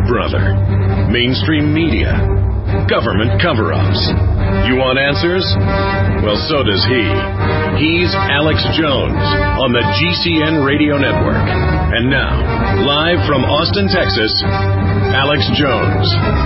Big Brother, mainstream media, government cover-ups. You want answers? Well, so does he. He's Alex Jones on the GCN Radio Network. And now, live from Austin, Texas, Alex Jones.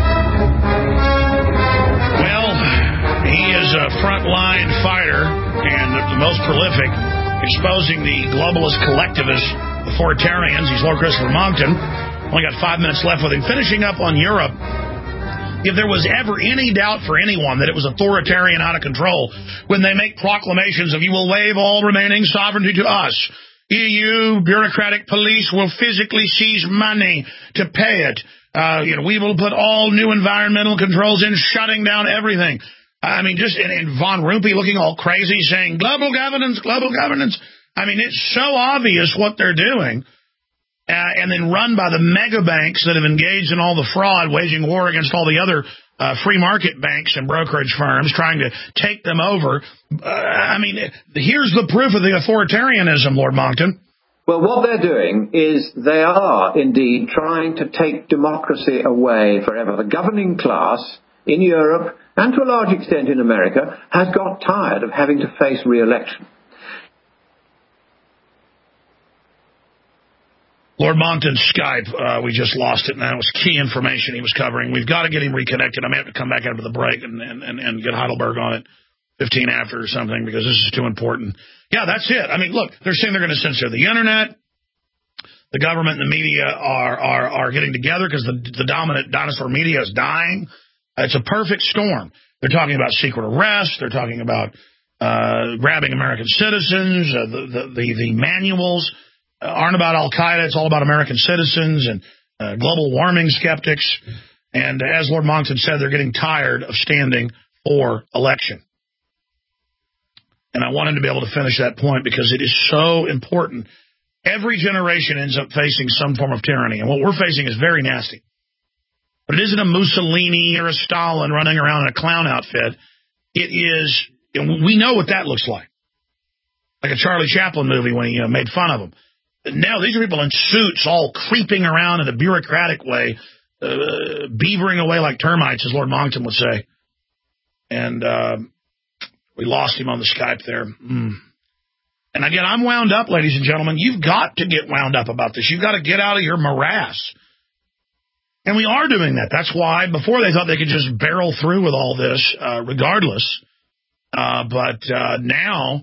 Well, he is a frontline fighter and the most prolific, exposing the globalist collectivist authoritarians. He's Lord Christopher Monckton. Only got 5 minutes left with him. Finishing up on Europe. If there was ever any doubt for anyone that it was authoritarian, out of control, when they make proclamations of, you will waive all remaining sovereignty to us. EU bureaucratic police will physically seize money to pay it. We will put all new environmental controls in, shutting down everything. I mean, just and Von Rumpe looking all crazy, saying global governance, global governance. I mean, it's so obvious what they're doing. And then run by the mega banks that have engaged in all the fraud, waging war against all the other free market banks and brokerage firms, trying to take them over. I mean, here's the proof of the authoritarianism, Lord Monckton. Well, what they're doing is they are indeed trying to take democracy away forever. The governing class in Europe, and to a large extent in America, has got tired of having to face re-election. Lord Monckton's Skype, we just lost it, and that was key information he was covering. We've got to get him reconnected. I may have to come back after the break and get Heidelberg on it 15 after or something, because this is too important. Yeah, that's it. I mean, look, they're saying they're going to censor the Internet. The government and the media are getting together because the dominant dinosaur media is dying. It's a perfect storm. They're talking about secret arrest. They're talking about grabbing American citizens. The manuals aren't about Al-Qaeda. It's all about American citizens and global warming skeptics. And as Lord Monckton said, they're getting tired of standing for election. And I want him to be able to finish that point because it is so important. Every generation ends up facing some form of tyranny. And what we're facing is very nasty. But it isn't a Mussolini or a Stalin running around in a clown outfit. It is, we know what that looks like. Like a Charlie Chaplin movie when he made fun of them. Now these are people in suits all creeping around in a bureaucratic way, beavering away like termites, as Lord Monckton would say. And we lost him on the Skype there. And again, I'm wound up, ladies and gentlemen. You've got to get wound up about this. You've got to get out of your morass. And we are doing that. That's why before they thought they could just barrel through with all this regardless. But now,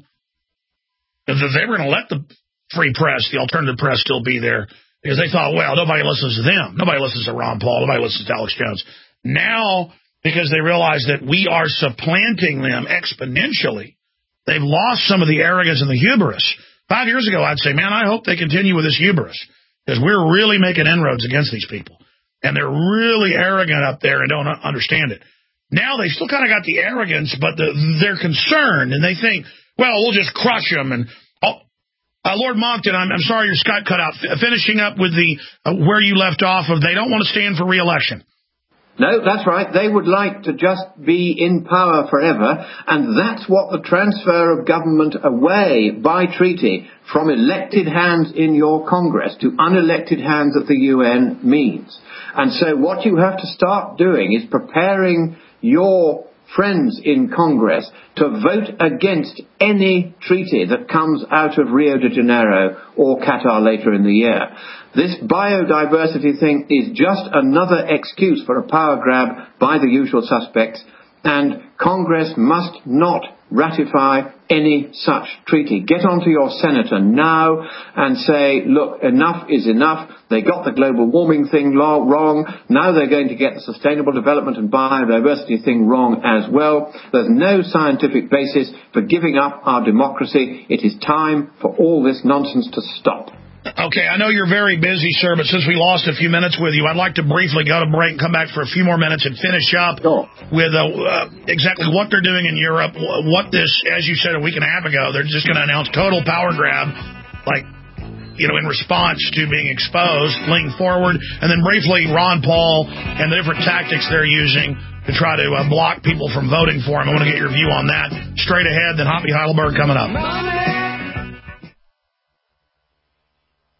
if they were going to let the free press, the alternative press, still be there, because they thought, well, nobody listens to them. Nobody listens to Ron Paul. Nobody listens to Alex Jones. Now, because they realize that we are supplanting them exponentially, they've lost some of the arrogance and the hubris. 5 years ago, I'd say, man, I hope they continue with this hubris, because we're really making inroads against these people. And they're really arrogant up there and don't understand it. Now they still kind of got the arrogance, but they're concerned, and they think, well, we'll just crush them. And Lord Monckton, I'm sorry your Skype cut out. Finishing up with the where you left off of, they don't want to stand for re-election. No, that's right. They would like to just be in power forever, and that's what the transfer of government away by treaty from elected hands in your Congress to unelected hands at the UN means. And so what you have to start doing is preparing your friends in Congress to vote against any treaty that comes out of Rio de Janeiro or Qatar later in the year. This biodiversity thing is just another excuse for a power grab by the usual suspects, and Congress must not ratify any such treaty. Get onto your senator now and say, look, enough is enough. They got the global warming thing wrong. Now they're going to get the sustainable development and biodiversity thing wrong as well. There's no scientific basis for giving up our democracy. It is time for all this nonsense to stop. Okay, I know you're very busy, sir, but since we lost a few minutes with you, I'd like to briefly go to break and come back for a few more minutes and finish up with exactly what they're doing in Europe, what this, as you said a week and a half ago, they're just going to announce total power grab, like, in response to being exposed, fleeing forward, and then briefly Ron Paul and the different tactics they're using to try to block people from voting for him. I want to get your view on that. Straight ahead, then Hoppy Heidelberg coming up.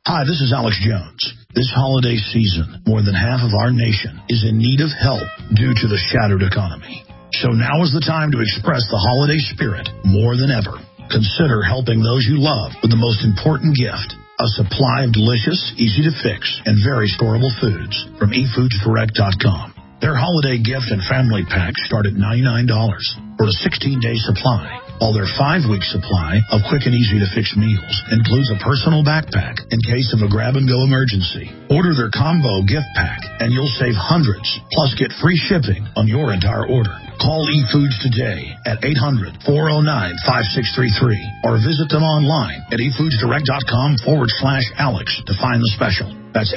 Hi, this is Alex Jones. This holiday season, more than half of our nation is in need of help due to the shattered economy. So now is the time to express the holiday spirit more than ever. Consider helping those you love with the most important gift, a supply of delicious, easy-to-fix, and very storable foods from eFoodsDirect.com. Their holiday gift and family packs start at $99 for a 16-day supply. While their 5-week supply of quick and easy-to-fix meals includes a personal backpack in case of a grab-and-go emergency. Order their combo gift pack, and you'll save hundreds, plus get free shipping on your entire order. Call eFoods today at 800-409-5633 or visit them online at eFoodsDirect.com/Alex to find the special. That's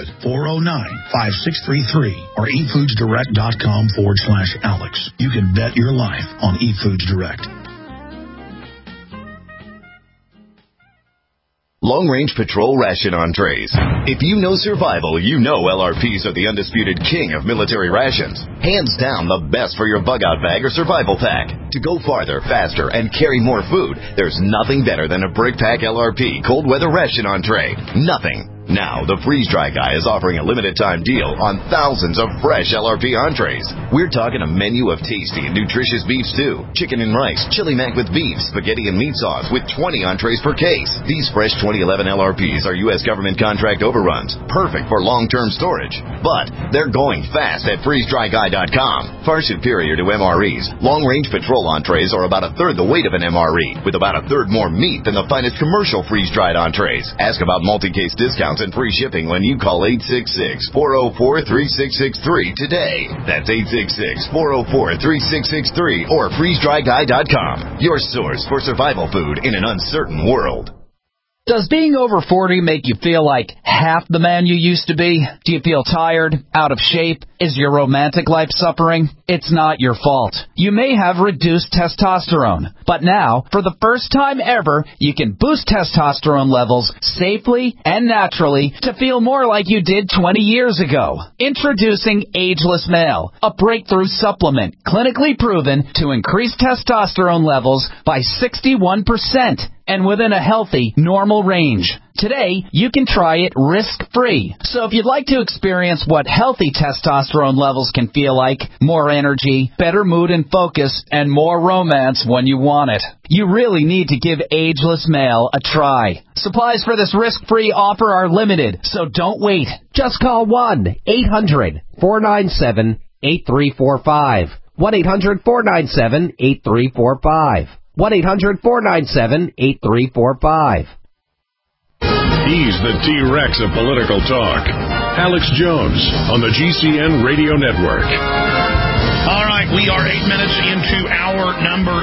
800-409-5633 or eFoodsDirect.com/Alex. You can bet your life on eFoods Direct. Long-range patrol ration entrees. If you know survival, you know LRPs are the undisputed king of military rations. Hands down the best for your bug-out bag or survival pack. To go farther, faster, and carry more food, there's nothing better than a BrickPack LRP cold weather ration entree. Nothing. Now, the Freeze Dry Guy is offering a limited-time deal on thousands of fresh LRP entrees. We're talking a menu of tasty and nutritious beef stew, chicken and rice, chili mac with beef, spaghetti and meat sauce with 20 entrees per case. These fresh 2011 LRPs are U.S. government contract overruns, perfect for long-term storage. But they're going fast at FreezeDryGuy.com. Far superior to MREs, long-range patrol entrees are about a third the weight of an MRE, with about a third more meat than the finest commercial freeze-dried entrees. Ask about multi-case discounts and free shipping when you call 866-404-3663 today. That's 866-404-3663 or FreezeDryGuy.com. Your source for survival food in an uncertain world. Does being over 40 make you feel like half the man you used to be? Do you feel tired, out of shape? Is your romantic life suffering? It's not your fault. You may have reduced testosterone, but now, for the first time ever, you can boost testosterone levels safely and naturally to feel more like you did 20 years ago. Introducing Ageless Male, a breakthrough supplement clinically proven to increase testosterone levels by 61%. And within a healthy, normal range. Today, you can try it risk-free. So if you'd like to experience what healthy testosterone levels can feel like, more energy, better mood and focus, and more romance when you want it, you really need to give Ageless Male a try. Supplies for this risk-free offer are limited, so don't wait. Just call 1-800-497-8345. 1-800-497-8345. 1-800-497-8345. He's the T-Rex of political talk. Alex Jones on the GCN Radio Network. All right, we are 8 minutes into hour number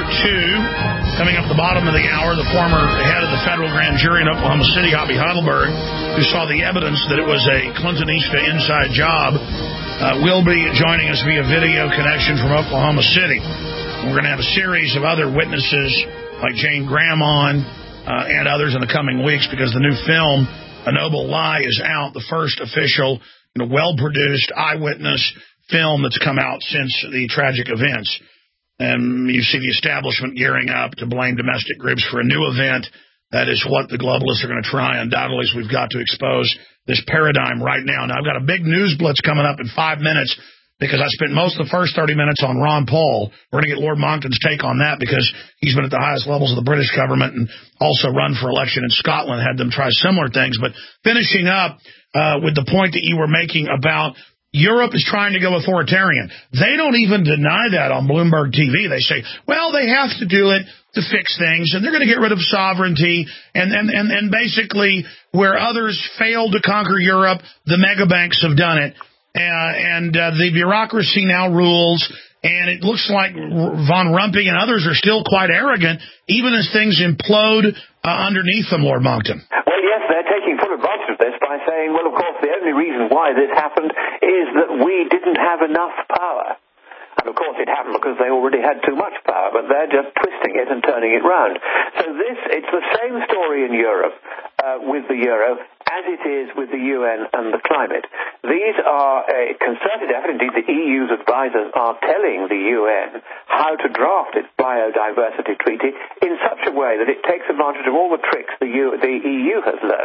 2. Coming up the bottom of the hour, the former head of the federal grand jury in Oklahoma City, Hoppy Heidelberg, who saw the evidence that it was a Clintonista inside job, will be joining us via video connection from Oklahoma City. We're going to have a series of other witnesses like Jane Graham on and others in the coming weeks because the new film, A Noble Lie, is out, the first official, well-produced eyewitness film that's come out since the tragic events. And you see the establishment gearing up to blame domestic groups for a new event. That is what the globalists are going to try. Undoubtedly, we've got to expose this paradigm right now. Now, I've got a big news blitz coming up in 5 minutes, because I spent most of the first 30 minutes on Ron Paul. We're going to get Lord Monckton's take on that because he's been at the highest levels of the British government and also run for election in Scotland, had them try similar things. But finishing up with the point that you were making about Europe is trying to go authoritarian. They don't even deny that on Bloomberg TV. They say, well, they have to do it to fix things, and they're going to get rid of sovereignty, and basically where others failed to conquer Europe, the mega banks have done it. And the bureaucracy now rules, and it looks like Von Rumpi and others are still quite arrogant, even as things implode underneath them, Lord Monckton. Well, yes, they're taking full advantage of this by saying, well, of course, the only reason why this happened is that we didn't have enough power. And, of course, it happened because they already had too much power, but they're just twisting it and turning it round. So it's the same story in Europe with the euro as it is with the UN and the climate. These are a concerted effort. Indeed, the EU's advisors are telling the UN how to draft its biodiversity treaty in such a way that it takes advantage of all the tricks the EU has learned. For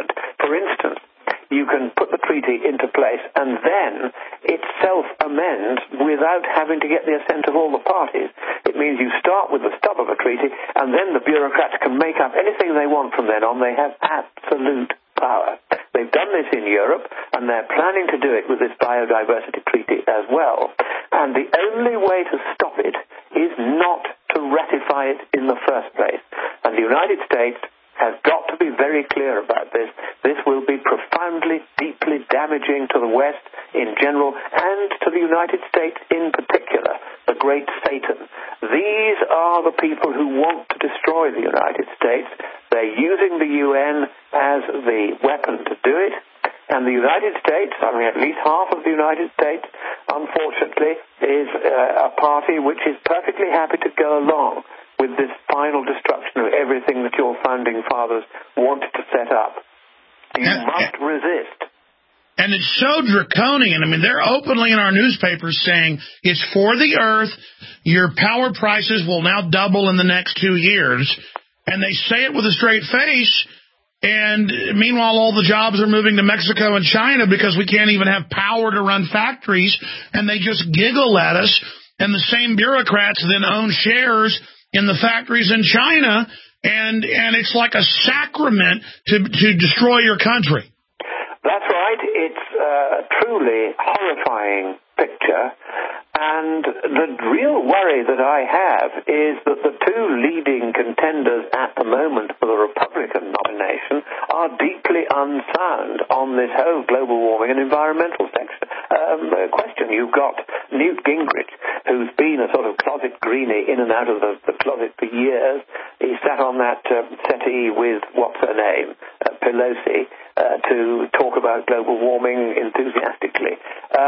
for instance, you can put the treaty into place and then it self-amends without having to get the assent of all the parties. It means you start with the stub of a treaty and then the bureaucrats can make up anything they want from then on. They have absolute power. They've done this in Europe and they're planning to do it with this biodiversity treaty as well. And the only way to stop it is not to ratify it in the first place. And the United States has got to be very clear about this. This will be profoundly, deeply damaging to the West in general and to the United States in particular, the great Satan. These are the people who want to destroy the United States. They're using the UN as the weapon to do it. And the United States, I mean, at least half of the United States, unfortunately, is a party which is perfectly happy to go along with this final destruction of everything that your founding fathers wanted to set up. You must resist. And it's so draconian. I mean, they're openly in our newspapers saying it's for the earth. Your power prices will now double in the next 2 years. And they say it with a straight face. And meanwhile, all the jobs are moving to Mexico and China because we can't even have power to run factories. And they just giggle at us. And the same bureaucrats then own shares in the factories in China, and it's like a sacrament to destroy your country. That's right. It's a truly horrifying picture. And the real worry that I have is that the two leading contenders at the moment for the Republican nomination are deeply unsound on this whole global warming and environmental question. You've got Newt Gingrich, who's been a sort of closet greenie in and out of the closet for years. He sat on that settee with, what's her name, Pelosi, to talk about global warming enthusiastically.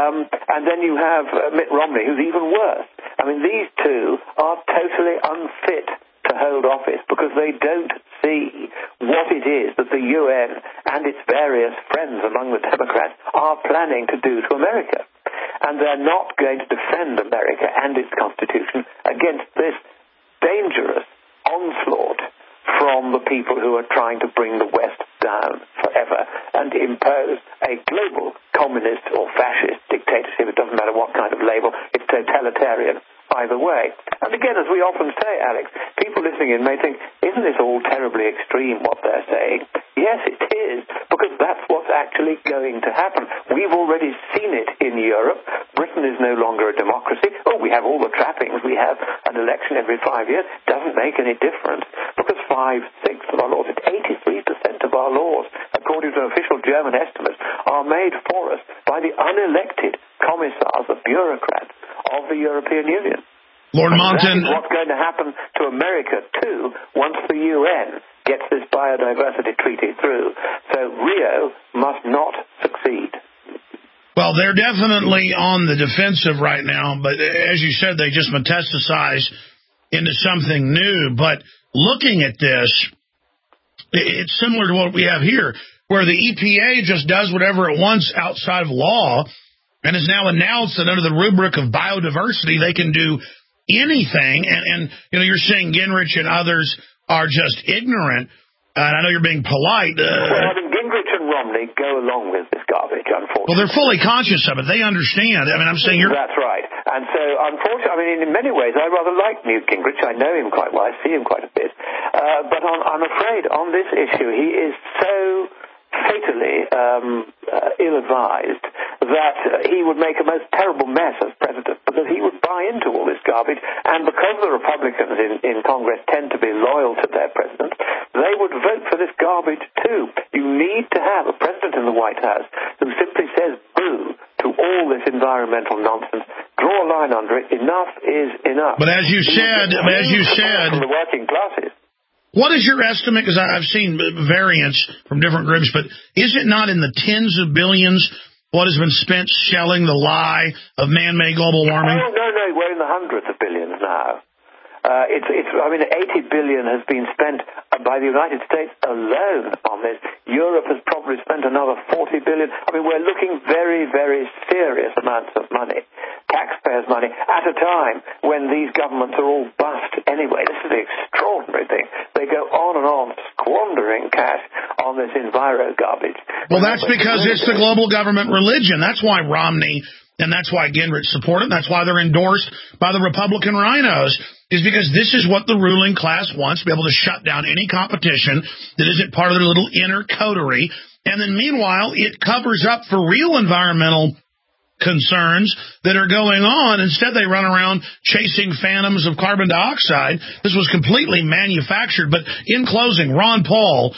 And then you have Mitt Romney, who's even worse. I mean, these two are totally unfit to hold office because they don't see what it is that the UN and its various friends among the Democrats are planning to do to America. And they're not going to defend America and its Constitution against this dangerous onslaught from the people who are trying to bring the West down forever and impose a global communist or fascist dictatorship. It doesn't matter what kind of label. It's totalitarian either way. And again, as we often say, Alex, people listening in may think, isn't this all terribly extreme what they're saying? Yes, it is, because that's what's actually going to happen. We've already seen it in Europe. Britain is no longer a democracy. Oh, we have all the trappings. We have an election every 5 years. Doesn't make any difference, because 5/6 of our laws, 83% of our laws, according to official German estimates, are made for us by the unelected commissars, the bureaucrats of the European Union. Lord Monckton, that is what's going to happen to America, too, once the UN gets this biodiversity treaty through. So Rio must not succeed. Well, they're definitely on the defensive right now, but as you said, they just metastasize into something new. But looking at this, it's similar to what we have here, where the EPA just does whatever it wants outside of law and has now announced that under the rubric of biodiversity, they can do anything. And you know, you're saying Gingrich and others are just ignorant. And I know you're being polite. Well, I mean, Gingrich and Romney go along with this garbage, unfortunately. Well, they're fully conscious of it. They understand. I mean, I'm saying you're... That's right. And so, unfortunately, I mean, in many ways, I rather like Newt Gingrich. I know him quite well. I see him quite a bit. But I'm afraid on this issue, he is so fatally ill-advised that he would make a most terrible mess as president, because he would buy into all this garbage, and because the Republicans in Congress tend to be loyal to their president, they would vote for this garbage too. You need to have a president in the White House who simply says boo to all this environmental nonsense, draw a line under it, enough is enough. But as you said, from the working classes. What is your estimate? Because I've seen variants from different groups, but is it not in the tens of billions what has been spent shelling the lie of man-made global warming? Oh, no, we're in the hundreds of billions now. I mean, 80 billion has been spent by the United States alone on this. Europe has probably spent another 40 billion. I mean, we're looking very, very serious amounts of money, taxpayers' money, at a time when these governments are all bust anyway. This is the extraordinary thing. They go on and on squandering cash on this enviro garbage. Well, that's because it's the global government religion. That's why Romney and that's why Gingrich support it. That's why they're endorsed by the Republican rhinos, is because this is what the ruling class wants, to be able to shut down any competition that isn't part of their little inner coterie. And then meanwhile, it covers up for real environmental concerns that are going on. Instead, they run around chasing phantoms of carbon dioxide. This was completely manufactured. But in closing, Ron Paul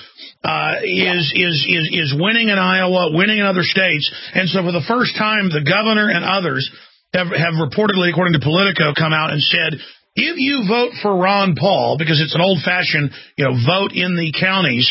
is winning in Iowa, winning in other states. And so for the first time, the governor and others have reportedly, according to Politico, come out and said, if you vote for Ron Paul, because it's an old-fashioned, vote in the counties,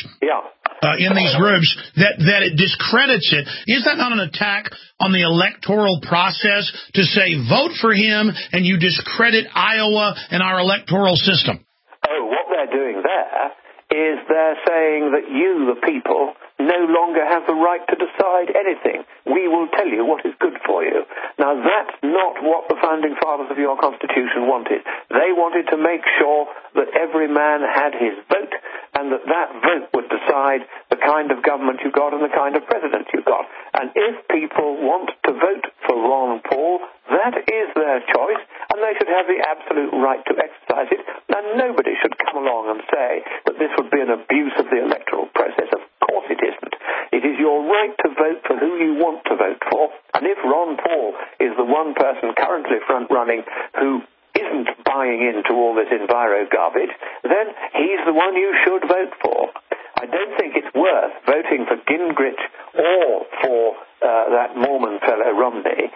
in these groups, that it discredits it. Is that not an attack on the electoral process to say, vote for him, and you discredit Iowa and our electoral system? Oh, what they're doing there is they're saying that you, the people, no longer have the right to decide anything. We will tell you what is good for you. Now, that's not what the founding fathers of your Constitution wanted. They wanted to make sure that every man had his vote, and that vote would decide the kind of government you got and the kind of president you got. And if people want to vote for Ron Paul, that is their choice, and they should have the absolute right to exercise it, and nobody should come along and say that this would be an abuse of the electoral process. Of course it isn't. It is your right to vote for who you want to vote for, and if Ron Paul is the one person currently front-running who isn't buying into all this enviro garbage, then he's the one you should vote for. I don't think it's worth voting for Gingrich or for that Mormon fellow Romney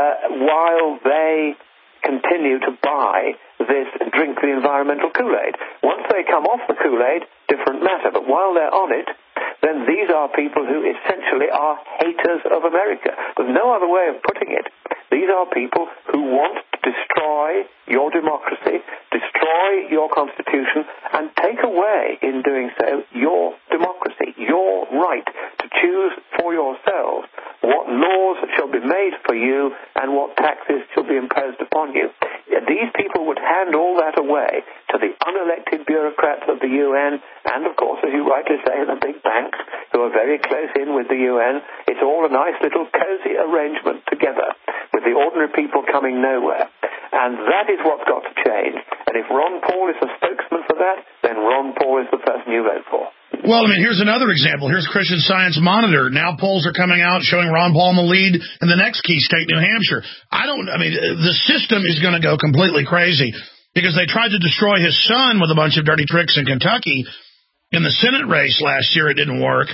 while they continue to buy this drink the environmental Kool-Aid. Once they come off the Kool-Aid, different matter. But while they're on it, then these are people who essentially are haters of America. There's no other way of putting it. These are people who want to destroy your democracy, destroy your Constitution, and take away, in doing so, your democracy, your right to choose for yourselves what laws shall be made for you and what taxes shall be imposed upon you. These people would hand all that away to the unelected bureaucrats of the UN and, of course, as you rightly say, the big banks who are very close in with the UN. It's all a nice little cozy arrangement together with the ordinary people coming nowhere. And that is what's got to change. And if Ron Paul is the spokesman for that, then Ron Paul is the person you vote for. Well, here's another example. Here's Christian Science Monitor. Now polls are coming out showing Ron Paul in the lead in the next key state, New Hampshire. The system is going to go completely crazy because they tried to destroy his son with a bunch of dirty tricks in Kentucky. In the Senate race last year, it didn't work.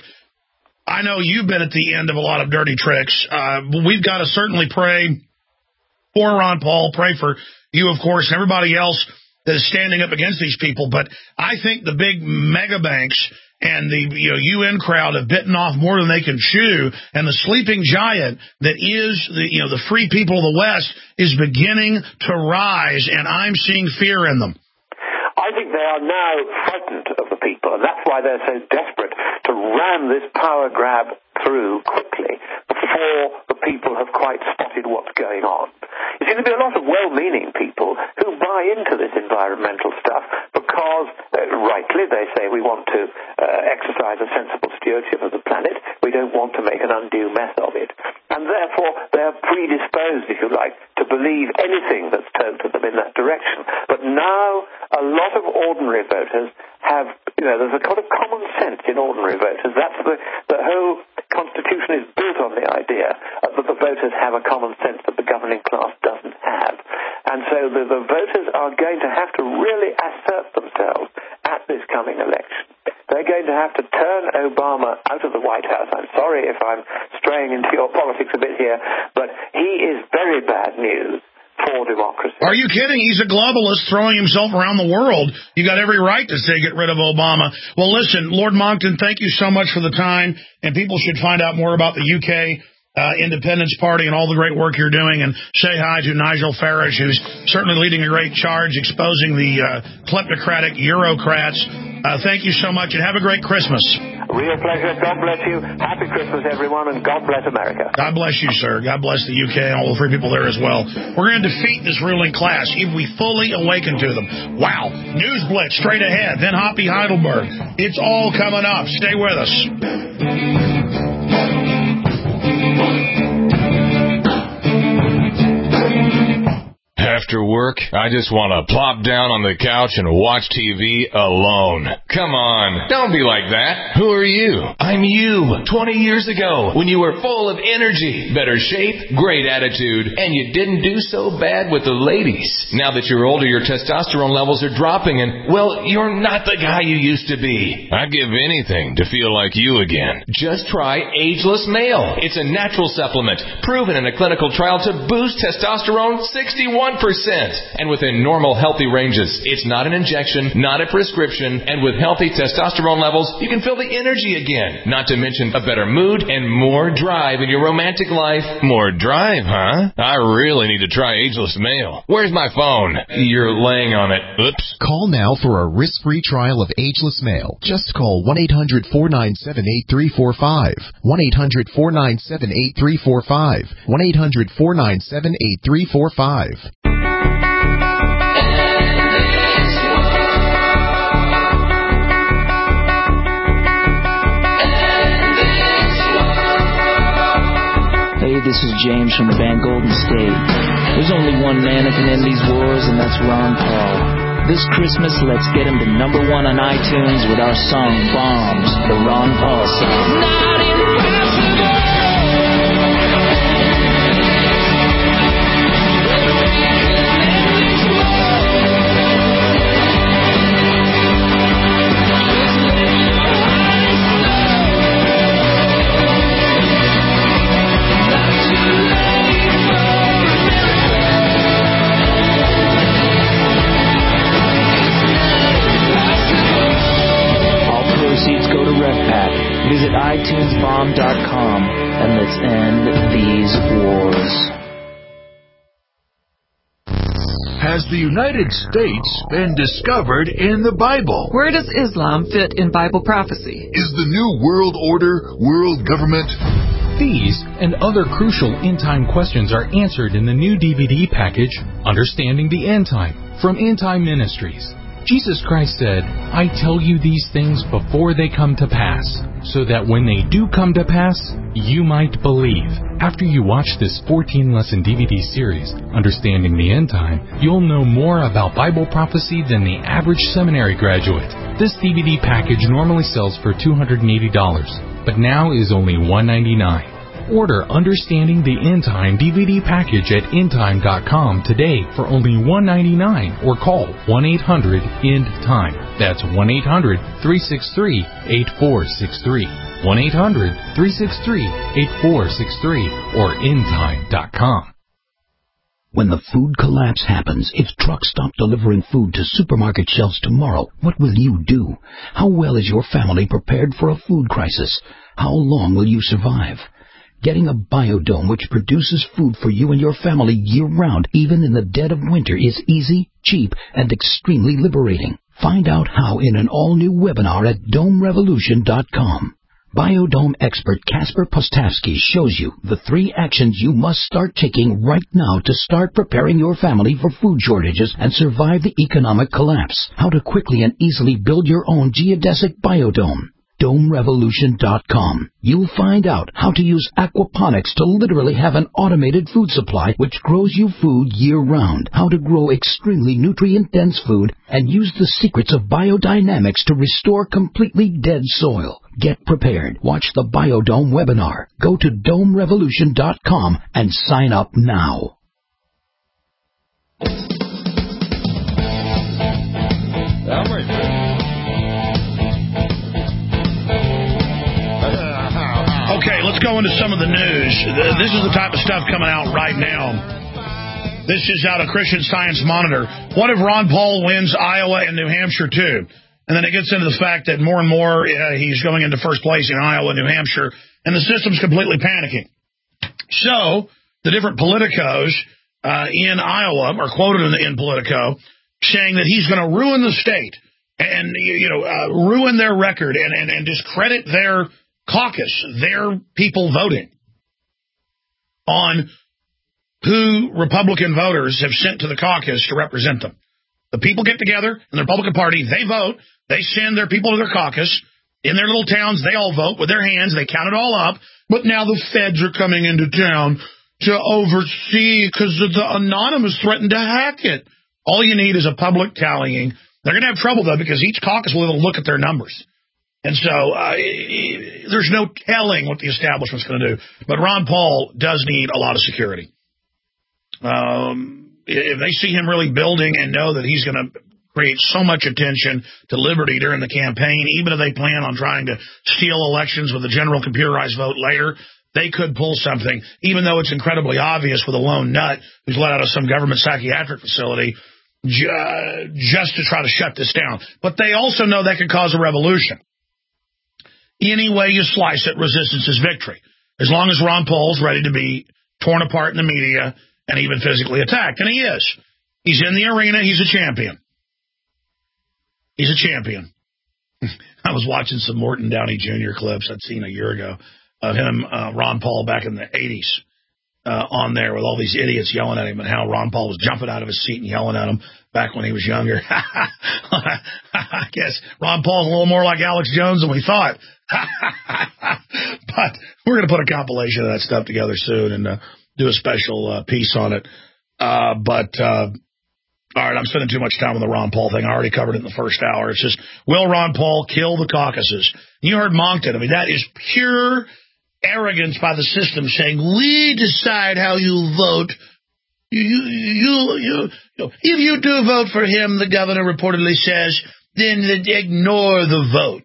I know you've been at the end of a lot of dirty tricks. But we've got to certainly pray for Ron Paul, pray for you, of course, and everybody else that is standing up against these people. But I think the big mega banks and the UN crowd have bitten off more than they can chew, and the sleeping giant that is the free people of the West is beginning to rise, and I'm seeing fear in them. I think they are now frightened of the people, and that's why they're so desperate to ram this power grab through quickly before the people have quite spotted what's going on. You see, there'll be a lot of well-meaning people who buy into this environmental stuff because, rightly, they say we want to exercise a sensible stewardship of the planet. We don't want to make an undue mess of it. And therefore, they're predisposed, if you like, to believe anything that's told to them in that direction. But now, a lot of ordinary voters have, there's a kind of common sense in ordinary voters. That's the whole Constitution is built on the idea that the voters have a common sense that the governing class doesn't have. And so the voters are going to have to really assert themselves at this coming election. They're going to have to turn Obama out of the White House. I'm sorry if I'm straying into your politics a bit here, but he is very bad news for democracy. Are you kidding? He's a globalist throwing himself around the world. You got every right to say get rid of Obama. Well, listen, Lord Monckton, thank you so much for the time, and people should find out more about the UK Independence Party and all the great work you're doing. And say hi to Nigel Farage, who's certainly leading a great charge exposing the kleptocratic Eurocrats. Thank you so much, and have a great Christmas. Real pleasure. God bless you. Happy Christmas, everyone, and God bless America. God bless you, sir. God bless the UK and all the free people there as well. We're going to defeat this ruling class if we fully awaken to them. Wow. News Blitz straight ahead. Then Hoppy Heidelberg. It's all coming up. Stay with us. After work, I just want to plop down on the couch and watch TV alone. Come on, don't be like that. Who are you? I'm you, 20 years ago, when you were full of energy, better shape, great attitude, and you didn't do so bad with the ladies. Now that you're older, your testosterone levels are dropping and, well, you're not the guy you used to be. I'd give anything to feel like you again. Just try Ageless Male. It's a natural supplement, proven in a clinical trial to boost testosterone 61%. And within normal, healthy ranges. It's not an injection, not a prescription, and with healthy testosterone levels, you can feel the energy again. Not to mention a better mood and more drive in your romantic life. More drive, huh? I really need to try Ageless Male. Where's my phone? You're laying on it. Oops. Call now for a risk-free trial of Ageless Male. Just call 1-800-497-8345. 1-800-497-8345. 1-800-497-8345. Hey, this is James from the band Golden State. There's only one man that can end these wars, and that's Ron Paul. This Christmas, let's get him to #1 on iTunes with our song Bombs, the Ron Paul song. Not impossible! Go to RevPack. Visit iTunesBomb.com and let's end these wars. Has the United States been discovered in the Bible? Where does Islam fit in Bible prophecy? Is the New World Order world government? These and other crucial end-time questions are answered in the new DVD package, Understanding the End Time, from End Time Ministries. Jesus Christ said, I tell you these things before they come to pass, so that when they do come to pass, you might believe. After you watch this 14-lesson DVD series, Understanding the End Time, you'll know more about Bible prophecy than the average seminary graduate. This DVD package normally sells for $280, but now is only $199. Order Understanding the End Time DVD package at endtime.com today for only $199 or call 1-800-END-TIME. That's 1-800-363-8463. 1-800-363-8463 or endtime.com. When the food collapse happens, if trucks stop delivering food to supermarket shelves tomorrow, what will you do? How well is your family prepared for a food crisis? How long will you survive? Getting a Biodome which produces food for you and your family year-round, even in the dead of winter, is easy, cheap, and extremely liberating. Find out how in an all-new webinar at DomeRevolution.com. Biodome expert Casper Postavsky shows you the 3 actions you must start taking right now to start preparing your family for food shortages and survive the economic collapse. How to quickly and easily build your own geodesic Biodome. DomeRevolution.com. You'll find out how to use aquaponics to literally have an automated food supply which grows you food year-round, how to grow extremely nutrient-dense food, and use the secrets of biodynamics to restore completely dead soil. Get prepared. Watch the Biodome webinar. Go to DomeRevolution.com and sign up now. Okay, let's go into some of the news. This is the type of stuff coming out right now. This is out of Christian Science Monitor. What if Ron Paul wins Iowa and New Hampshire, too? And then it gets into the fact that more and more he's going into first place in Iowa and New Hampshire, and the system's completely panicking. So the different politicos in Iowa are quoted in Politico saying that he's going to ruin the state and ruin their record and discredit their caucus, their people voting on who Republican voters have sent to the caucus to represent them. The people get together in the Republican Party, they vote, they send their people to their caucus. In their little towns, they all vote with their hands, they count it all up, but now the feds are coming into town to oversee because the anonymous threatened to hack it. All you need is a public tallying. They're going to have trouble, though, because each caucus will look at their numbers. And so there's no telling what the establishment's going to do. But Ron Paul does need a lot of security. If they see him really building and know that he's going to create so much attention to liberty during the campaign, even if they plan on trying to steal elections with a general computerized vote later, they could pull something, even though it's incredibly obvious with a lone nut who's let out of some government psychiatric facility just to try to shut this down. But they also know that could cause a revolution. Any way you slice it, resistance is victory. As long as Ron Paul's ready to be torn apart in the media and even physically attacked. And he is. He's in the arena. He's a champion. He's a champion. I was watching some Morton Downey Jr. clips I'd seen a year ago of him, Ron Paul, back in the 80s on there with all these idiots yelling at him and how Ron Paul was jumping out of his seat and yelling at him back when he was younger. I guess Ron Paul's a little more like Alex Jones than we thought. But we're going to put a compilation of that stuff together soon and do a special piece on it. All right, I'm spending too much time on the Ron Paul thing. I already covered it in the first hour. It's just, will Ron Paul kill the caucuses? You heard Moncton. I mean, that is pure arrogance by the system saying, we decide how you vote. If you do vote for him, the governor reportedly says, then ignore the vote.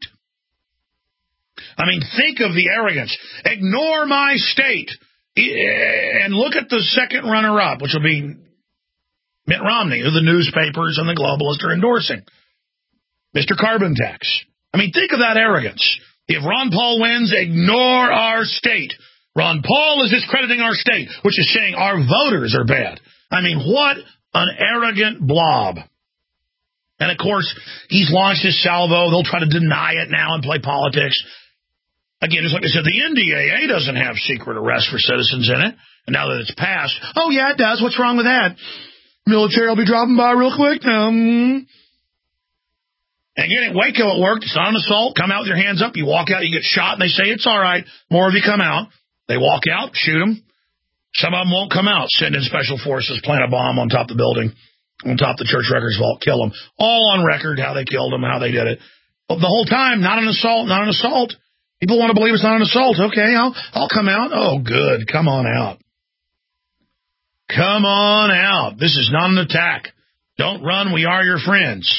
I mean, think of the arrogance. Ignore my state. And look at the second runner-up, which will be Mitt Romney, who the newspapers and the globalists are endorsing. Mr. Carbon Tax. I mean, think of that arrogance. If Ron Paul wins, ignore our state. Ron Paul is discrediting our state, which is saying our voters are bad. I mean, what an arrogant blob. And, of course, he's launched his salvo. They'll try to deny it now and play politics. Again, just like I said, the NDAA doesn't have secret arrest for citizens in it. And now that it's passed, oh, yeah, it does. What's wrong with that? Military will be dropping by real quick now. And again, at Waco it worked. It's not an assault. Come out with your hands up. You walk out, you get shot, and they say, it's all right. More of you come out. They walk out, shoot them. Some of them won't come out. Send in special forces, plant a bomb on top of the building, on top of the church records vault, kill them. All on record, how they killed them, how they did it. But the whole time, not an assault, not an assault. People want to believe it's not an assault. Okay, I'll come out. Oh, good. Come on out. Come on out. This is not an attack. Don't run. We are your friends.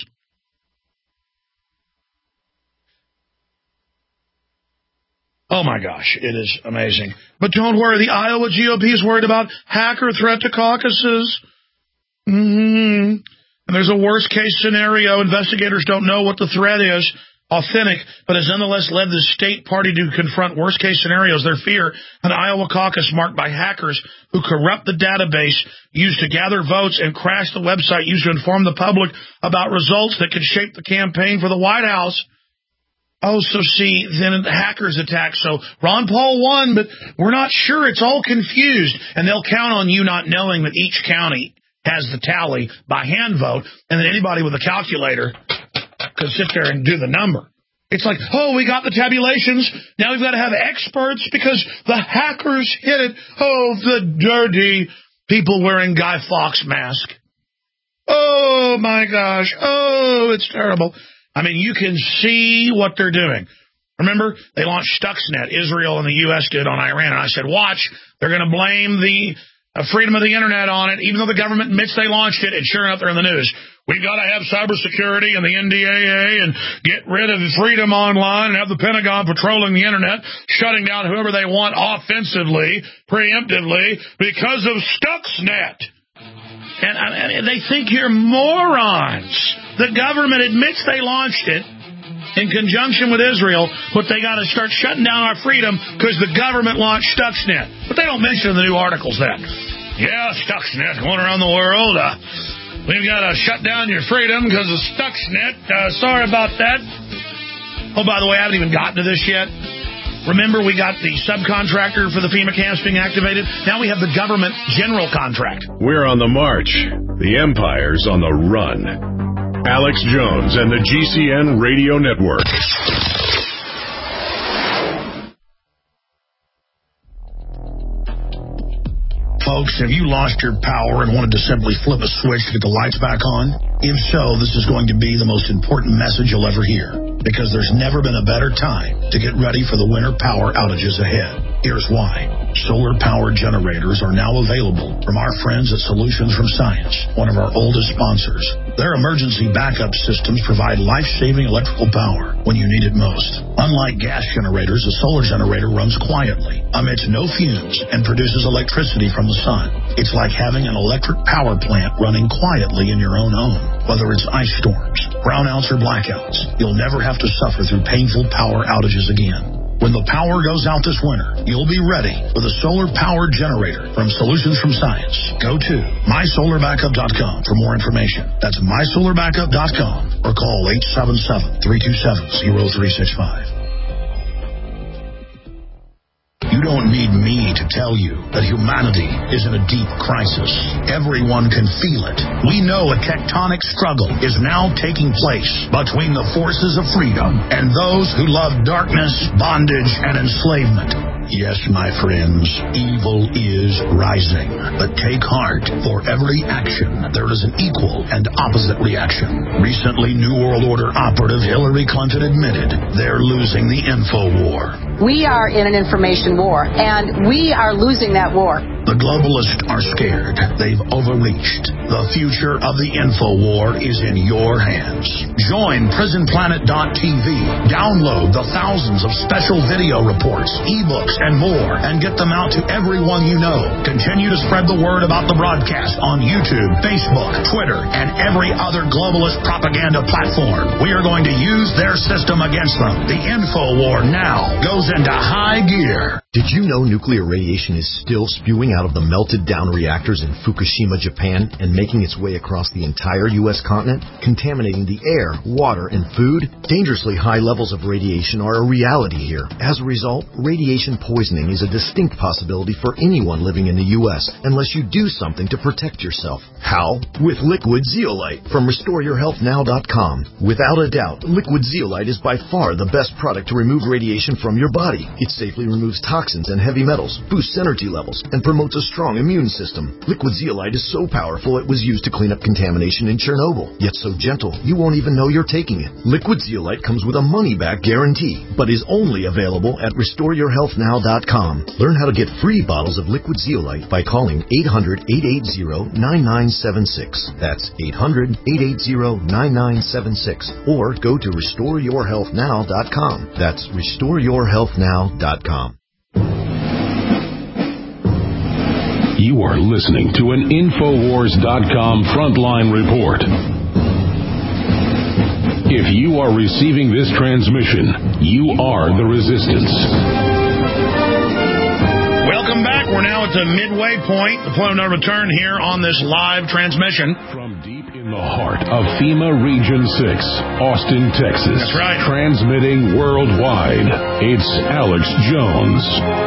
Oh, my gosh. It is amazing. But don't worry. The Iowa GOP is worried about hacker threat to caucuses. And there's a worst-case scenario. Investigators don't know what the threat is. Authentic, but has nonetheless led the state party to confront worst-case scenarios. Their fear, an Iowa caucus marked by hackers who corrupt the database used to gather votes and crash the website used to inform the public about results that could shape the campaign for the White House. Oh, so see, then the hackers attack. So Ron Paul won, but we're not sure. It's all confused. And they'll count on you not knowing that each county has the tally by hand vote, and then anybody with a calculator could sit there and do the number. It's like, oh, we got the tabulations. Now we've got to have experts because the hackers hit it. Oh, the dirty people wearing Guy Fawkes mask. Oh, my gosh. Oh, it's terrible. I mean, you can see what they're doing. Remember, they launched Stuxnet, Israel and the U.S. did on Iran. And I said, watch, they're going to blame the freedom of the Internet on it, even though the government admits they launched it. And sure enough, they're in the news. We've got to have cybersecurity and the NDAA and get rid of freedom online and have the Pentagon patrolling the Internet, shutting down whoever they want offensively, preemptively, because of Stuxnet. And they think you're morons. The government admits they launched it. in conjunction with Israel, but they got to start shutting down our freedom because the government launched Stuxnet. But they don't mention in the new articles that. Yeah, Stuxnet going around the world. We've got to shut down your freedom because of Stuxnet. Sorry about that. Oh, by the way, I haven't even gotten to this yet. Remember, we got the subcontractor for the FEMA camps being activated? Now we have the government general contract. We're on the march. The empire's on the run. Alex Jones and the GCN Radio Network. Folks, have you lost your power and wanted to simply flip a switch to get the lights back on? If so, this is going to be the most important message you'll ever hear, because there's never been a better time to get ready for the winter power outages ahead. Here's why. Solar-powered generators are now available from our friends at Solutions from Science, one of our oldest sponsors. Their emergency backup systems provide life-saving electrical power when you need it most. Unlike gas generators, a solar generator runs quietly, emits no fumes, and produces electricity from the sun. It's like having an electric power plant running quietly in your own home. Whether it's ice storms, brownouts, or blackouts, you'll never have to suffer through painful power outages again. When the power goes out this winter, you'll be ready with a solar-powered generator from Solutions from Science. Go to mysolarbackup.com for more information. That's mysolarbackup.com or call 877-327-0365. You don't need me to tell you that humanity is in a deep crisis. Everyone can feel it. We know a tectonic struggle is now taking place between the forces of freedom and those who love darkness, bondage, and enslavement. Yes, my friends, evil is rising. But take heart. For every action, there is an equal and opposite reaction. Recently, New World Order operative Hillary Clinton admitted they're losing the info war. We are in an information war, and we are losing that war. The globalists are scared. They've overreached. The future of the info war is in your hands. Join PrisonPlanet.tv. Download the thousands of special video reports, ebooks, and more, and get them out to everyone you know. Continue to spread the word about the broadcast on YouTube, Facebook, Twitter, and every other globalist propaganda platform. We are going to use their system against them. The info war now goes into high gear. Did you know nuclear radiation is still spewing out of the melted down reactors in Fukushima, Japan, and making its way across the entire U.S. continent, contaminating the air, water, and food? Dangerously high levels of radiation are a reality here. As a result, radiation poisoning is a distinct possibility for anyone living in the U.S. unless you do something to protect yourself. How? With Liquid Zeolite from RestoreYourHealthNow.com. Without a doubt, Liquid Zeolite is by far the best product to remove radiation from your body. It safely removes toxins and heavy metals, boosts energy levels, and promotes a strong immune system. Liquid Zeolite is so powerful it was used to clean up contamination in Chernobyl, yet so gentle you won't even know you're taking it. Liquid Zeolite comes with a money-back guarantee, but is only available at RestoreYourHealthNow.com. Learn how to get free bottles of Liquid Zeolite by calling 800-880-9976. That's 800-880-9976. Or go to RestoreYourHealthNow.com. That's RestoreYourHealthNow.com. You are listening to an Infowars.com frontline report. If you are receiving this transmission, you are the resistance. Welcome back. We're now at the midway point, the point of no return here on this live transmission. From deep in the heart of FEMA Region 6, Austin, Texas. That's right. Transmitting worldwide, it's Alex Jones.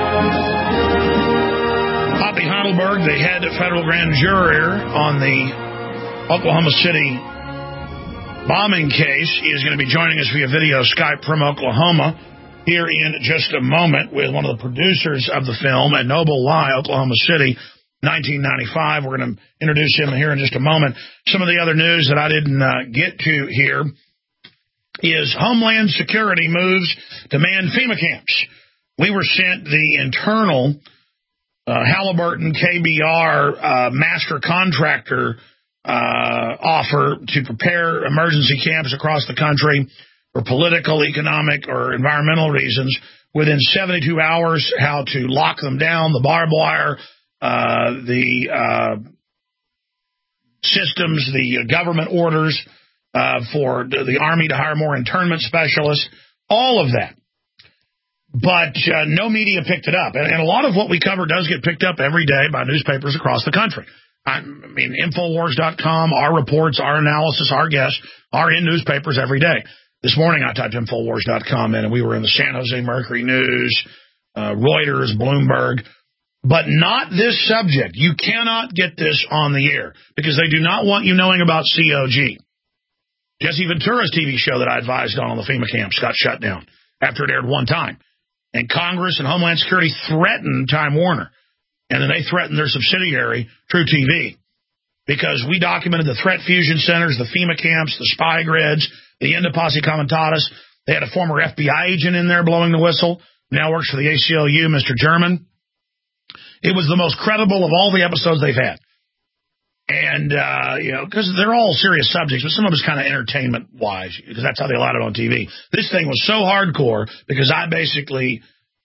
Poppy Heidelberg, the head federal grand juror on the Oklahoma City bombing case, is going to be joining us via video Skype from Oklahoma here in just a moment with one of the producers of the film at Noble Lie, Oklahoma City, 1995. We're going to introduce him here in just a moment. Some of the other news that I didn't get to here is Homeland Security moves to man FEMA camps. We were sent the internal Halliburton KBR master contractor offer to prepare emergency camps across the country for political, economic, or environmental reasons. Within 72 hours, how to lock them down, the barbed wire, the systems, the government orders, for the Army to hire more internment specialists, all of that. But no media picked it up. And a lot of what we cover does get picked up every day by newspapers across the country. I mean, Infowars.com, our reports, our analysis, our guests are in newspapers every day. This morning I typed Infowars.com in, and we were in the San Jose Mercury News, Reuters, Bloomberg. But not this subject. You cannot get this on the air because they do not want you knowing about COG. Jesse Ventura's TV show that I advised on the FEMA camps got shut down after it aired one time. And Congress and Homeland Security threatened Time Warner. And then they threatened their subsidiary, True TV, because we documented the threat fusion centers, the FEMA camps, the spy grids, the Inda Posse Comitatus. They had a former FBI agent in there blowing the whistle, now works for the ACLU, Mr. German. It was the most credible of all the episodes they've had. And, because they're all serious subjects, but some of it's kind of entertainment-wise, because that's how they allowed it on TV. This thing was so hardcore because I basically,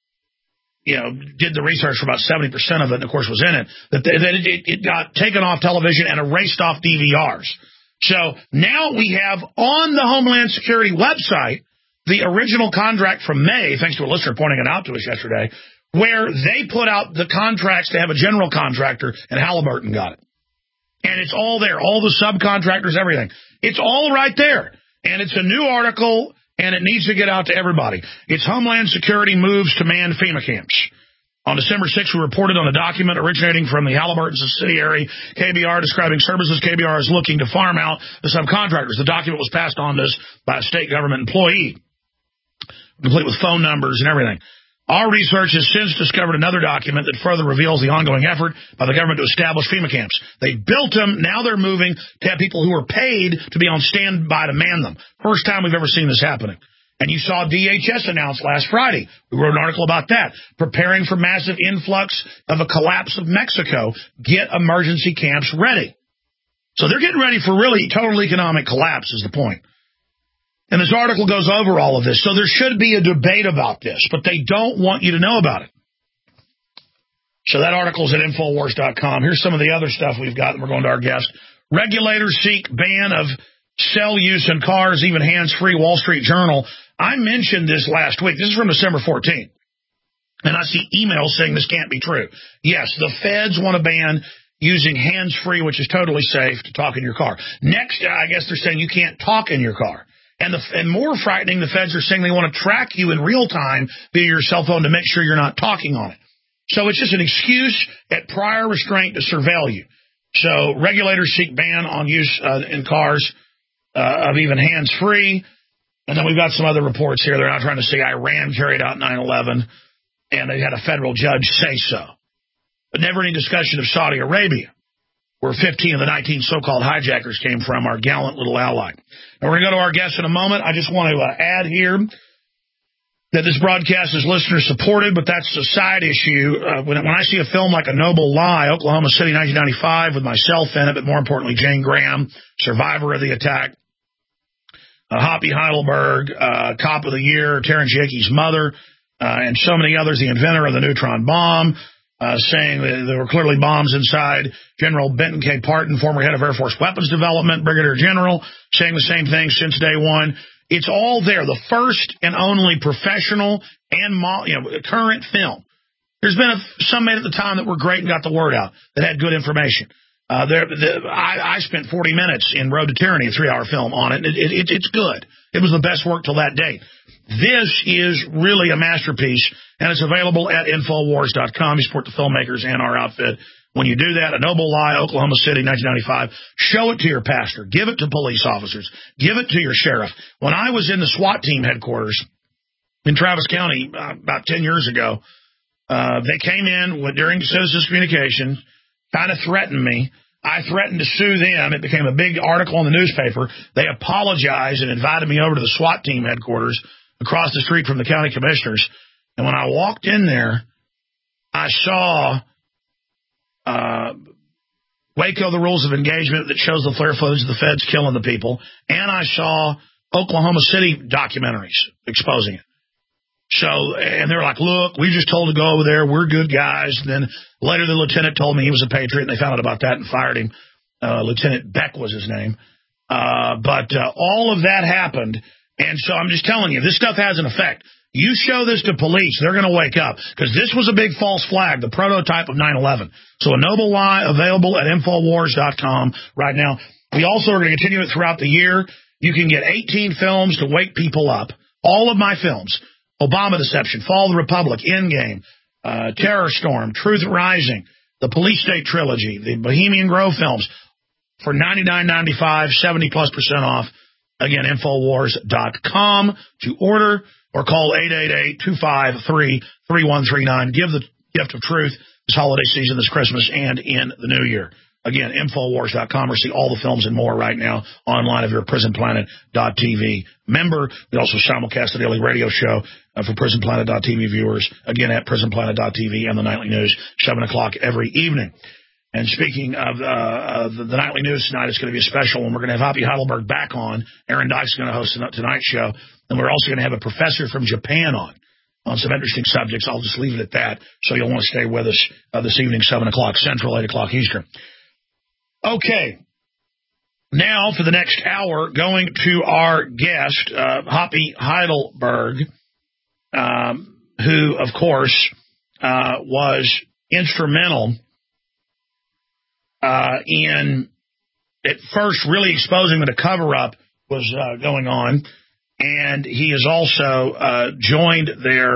did the research for about 70% of it, and of course was in it, that it got taken off television and erased off DVRs. So now we have on the Homeland Security website the original contract from May, thanks to a listener pointing it out to us yesterday, where they put out the contracts to have a general contractor, and Halliburton got it. And it's all there, all the subcontractors, everything. It's all right there. And it's a new article, and it needs to get out to everybody. It's Homeland Security moves to man FEMA camps. On December 6th, we reported on a document originating from the Halliburton subsidiary, KBR, describing services KBR is looking to farm out the subcontractors. The document was passed on to us by a state government employee, complete with phone numbers and everything. Our research has since discovered another document that further reveals the ongoing effort by the government to establish FEMA camps. They built them. Now they're moving to have people who are paid to be on standby to man them. First time we've ever seen this happening. And you saw DHS announce last Friday. We wrote an article about that. Preparing for massive influx of a collapse of Mexico. Get emergency camps ready. So they're getting ready for really total economic collapse is the point. And this article goes over all of this. So there should be a debate about this, but they don't want you to know about it. So that article's at Infowars.com. Here's some of the other stuff we've got, and we're going to our guest. Regulators seek ban of cell use in cars, even hands-free. Wall Street Journal. I mentioned this last week. This is from December 14th. And I see emails saying this can't be true. Yes, the feds want to ban using hands-free, which is totally safe, to talk in your car. Next, I guess they're saying you can't talk in your car. And more frightening, the feds are saying they want to track you in real time via your cell phone to make sure you're not talking on it. So it's just an excuse at prior restraint to surveil you. So regulators seek ban on use in cars of even hands-free. And then we've got some other reports here. They're now trying to say Iran carried out 9/11, and they had a federal judge say so. But never any discussion of Saudi Arabia, where 15 of the 19 so-called hijackers came from, our gallant little ally. Now, we're going to go to our guest in a moment. I just want to add here that this broadcast is listener-supported, but that's a side issue. When I see a film like A Noble Lie, Oklahoma City, 1995, with myself in it, but more importantly, Jane Graham, survivor of the attack, Hoppy Heidelberg, Cop of the Year, Terrence Yakee's mother, and so many others, the inventor of the neutron bomb, saying that there were clearly bombs inside. General Benton K. Parton, former head of Air Force Weapons Development, Brigadier General, saying the same thing since day one. It's all there. The first and only professional and current film. There's been some made at the time that were great and got the word out, that had good information. I spent 40 minutes in Road to Tyranny, a 3-hour film on it. It's good. It was the best work till that date. This is really a masterpiece, and it's available at Infowars.com. You support the filmmakers and our outfit. When you do that, A Noble Lie, Oklahoma City, 1995, show it to your pastor. Give it to police officers. Give it to your sheriff. When I was in the SWAT team headquarters in Travis County about 10 years ago, they came in during citizens communication, kind of threatened me. I threatened to sue them. It became a big article in the newspaper. They apologized and invited me over to the SWAT team headquarters across the street from the county commissioners. And when I walked in there, I saw Waco, the Rules of Engagement, that shows the flare footage of the feds killing the people. And I saw Oklahoma City documentaries exposing it. So, and they were like, look, we just told to go over there. We're good guys. And then later the lieutenant told me he was a patriot, and they found out about that and fired him. Lieutenant Beck was his name. But all of that happened, and so I'm just telling you, this stuff has an effect. You show this to police, they're going to wake up, because this was a big false flag, the prototype of 9/11. So a noble lie available at Infowars.com right now. We also are going to continue it throughout the year. You can get 18 films to wake people up. All of my films, Obama Deception, Fall of the Republic, Endgame, Terror Storm, Truth Rising, the Police State Trilogy, the Bohemian Grove films, for $99.95, 70+% off. Again, Infowars.com to order, or call 888-253-3139. Give the gift of truth this holiday season, this Christmas, and in the new year. Again, Infowars.com, or see all the films and more right now online if you're a PrisonPlanet.tv member. We also simulcast the daily radio show for PrisonPlanet.tv viewers, again at PrisonPlanet.tv, and the Nightly News, 7 o'clock every evening. And speaking of the Nightly News tonight, it's going to be a special one. We're going to have Hoppy Heidelberg back on. Aaron Dyke's going to host tonight's show. And we're also going to have a professor from Japan on some interesting subjects. I'll just leave it at that. So you'll want to stay with us this evening, 7 o'clock Central, 8 o'clock Eastern. Okay. Now, for the next hour, going to our guest, Hoppy Heidelberg, who, of course, was instrumental in, at first, really exposing that a cover-up was going on. And he is also joined there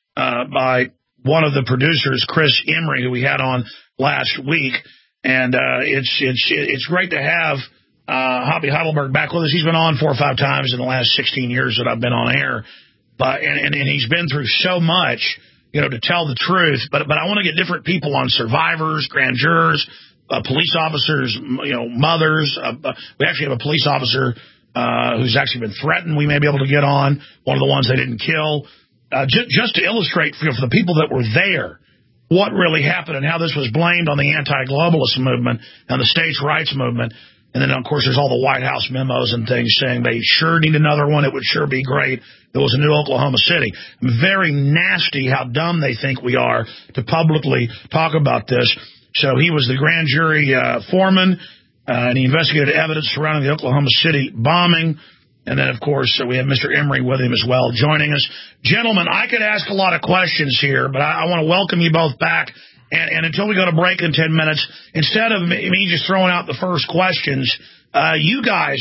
by one of the producers, Chris Emery, who we had on last week. And it's great to have Hoppy Heidelberg back with us. He's been on 4 or 5 times in the last 16 years that I've been on air. But and he's been through so much, to tell the truth. But I want to get different people on, survivors, grand jurors, police officers, mothers. We actually have a police officer who's actually been threatened. We may be able to get on, one of the ones they didn't kill, just to illustrate for the people that were there what really happened and how this was blamed on the anti-globalist movement and the states' rights movement. And then, of course, there's all the White House memos and things saying they sure need another one. It would sure be great. There was a new Oklahoma City. Very nasty how dumb they think we are to publicly talk about this. So he was the grand jury foreman, and he investigated evidence surrounding the Oklahoma City bombing. And then, of course, we have Mr. Emery with him as well, joining us. Gentlemen, I could ask a lot of questions here, but I want to welcome you both back. And until we go to break in 10 minutes, instead of me just throwing out the first questions, you guys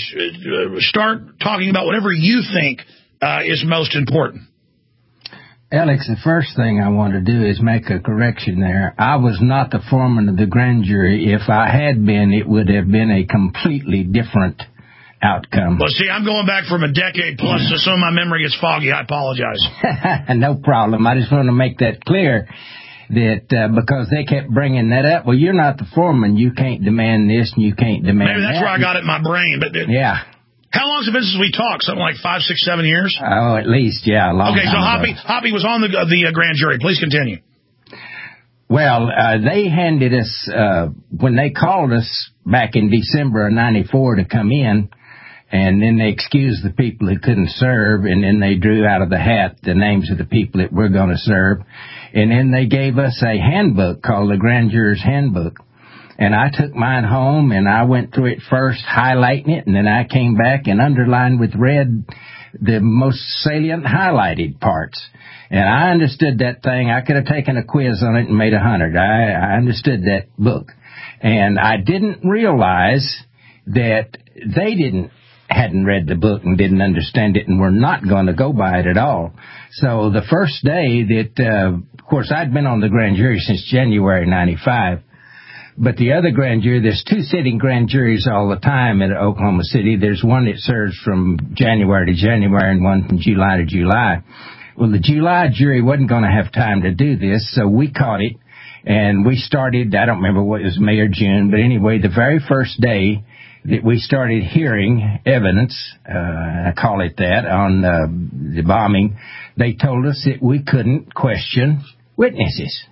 start talking about whatever you think is most important. Alex, the first thing I want to do is make a correction there. I was not the foreman of the grand jury. If I had been, it would have been a completely different outcome. Well, see, I'm going back from a decade plus, so some of my memory gets foggy. I apologize. No problem. I just want to make that clear, that because they kept bringing that up. Well, you're not the foreman. You can't demand this and you can't demand that. Maybe that's where I got it in my brain. But yeah. How long has it been since we talked? Something like 5, 6, 7 years? Oh, at least, yeah. A long okay, so time Hoppy was on the grand jury. Please continue. Well, they handed us, when they called us back in December of 94 to come in, and then they excused the people who couldn't serve, and then they drew out of the hat the names of the people that were going to serve. And then they gave us a handbook called the Grand Juror's Handbook. And I took mine home, and I went through it first, highlighting it, and then I came back and underlined with red the most salient highlighted parts. And I understood that thing. I could have taken a quiz on it and made 100. I understood that book. And I didn't realize that they hadn't read the book and didn't understand it and were not going to go by it at all. So the first day that, of course, I'd been on the grand jury since January 95. But the other grand jury, there's 2 sitting grand juries all the time in Oklahoma City. There's one that serves from January to January and one from July to July. Well, the July jury wasn't going to have time to do this, so we caught it. And we started, I don't remember what it was, May or June, but anyway, the very first day that we started hearing evidence, I call it that, on the bombing, they told us that we couldn't question witnesses.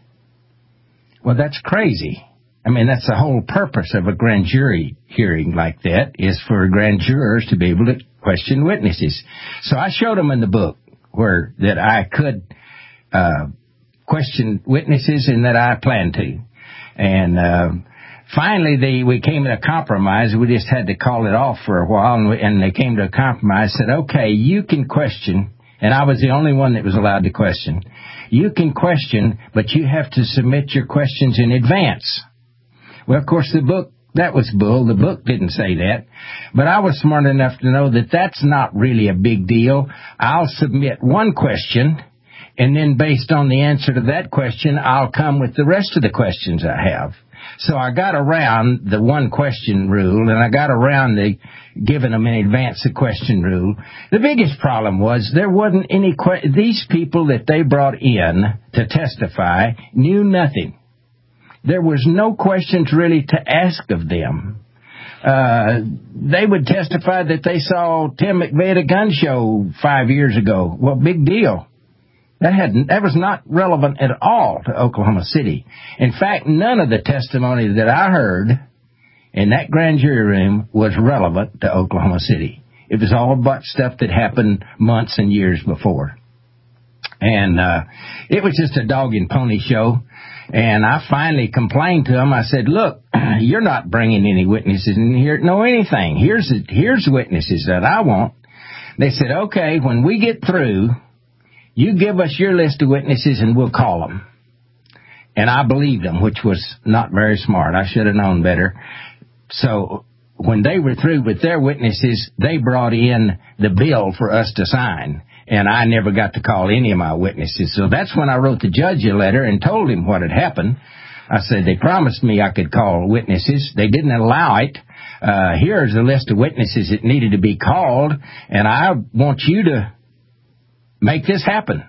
Well, that's crazy. I mean, that's the whole purpose of a grand jury hearing like that, is for grand jurors to be able to question witnesses. So I showed them in the book that I could question witnesses and that I planned to. And finally, we came to a compromise. We just had to call it off for a while, and they came to a compromise. Said, okay, you can question, and I was the only one that was allowed to question. You can question, but you have to submit your questions in advance. Well, of course, that was bull. The book didn't say that. But I was smart enough to know that that's not really a big deal. I'll submit one question, and then based on the answer to that question, I'll come with the rest of the questions I have. So I got around the one question rule, and I got around the giving them in advance the question rule. The biggest problem was there wasn't any these people that they brought in to testify knew nothing. There was no questions really to ask of them. They would testify that they saw Tim McVeigh at a gun show 5 years ago. Well, big deal. That was not relevant at all to Oklahoma City. In fact, none of the testimony that I heard in that grand jury room was relevant to Oklahoma City. It was all about stuff that happened months and years before. And it was just a dog and pony show. And I finally complained to them. I said, look, you're not bringing any witnesses in here to know anything. Here's witnesses that I want. They said, okay, when we get through, you give us your list of witnesses and we'll call them. And I believed them, which was not very smart. I should have known better. So when they were through with their witnesses, they brought in the bill for us to sign. And I never got to call any of my witnesses. So that's when I wrote the judge a letter and told him what had happened. I said, they promised me I could call witnesses. They didn't allow it. Here's a list of witnesses that needed to be called, and I want you to make this happen.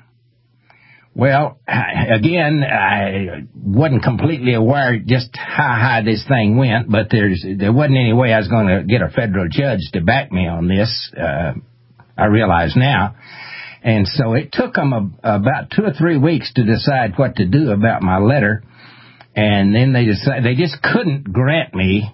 Well, again, I wasn't completely aware just how high this thing went, but there wasn't any way I was going to get a federal judge to back me on this. I realize now. And so it took them about 2 or 3 weeks to decide what to do about my letter. And then they just couldn't grant me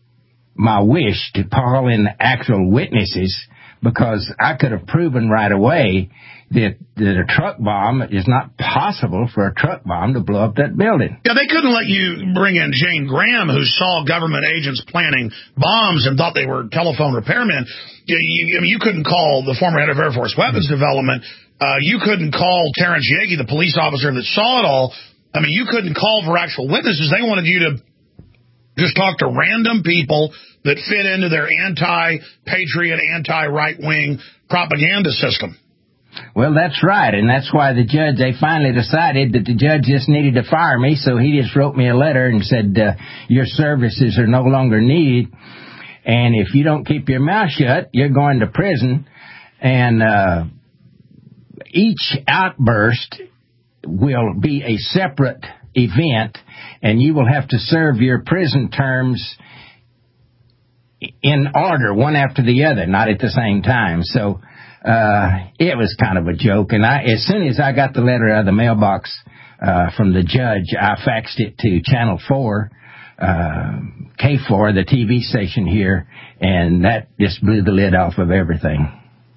my wish to call in actual witnesses, because I could have proven right away that a truck bomb is not possible for a truck bomb to blow up that building. Yeah, they couldn't let you bring in Jane Graham, who saw government agents planting bombs and thought they were telephone repairmen. You couldn't call the former head of Air Force Weapons Development. You couldn't call Terrence Yagey, the police officer that saw it all. I mean, you couldn't call for actual witnesses. They wanted you to just talk to random people that fit into their anti-patriot, anti-right-wing propaganda system. Well, that's right, and that's why they finally decided that the judge just needed to fire me, so he just wrote me a letter and said, your services are no longer needed, and if you don't keep your mouth shut, you're going to prison. And each outburst will be a separate event, and you will have to serve your prison terms in order, one after the other, not at the same time. So it was kind of a joke. And as soon as I got the letter out of the mailbox from the judge, I faxed it to Channel 4, K4, the TV station here, and that just blew the lid off of everything.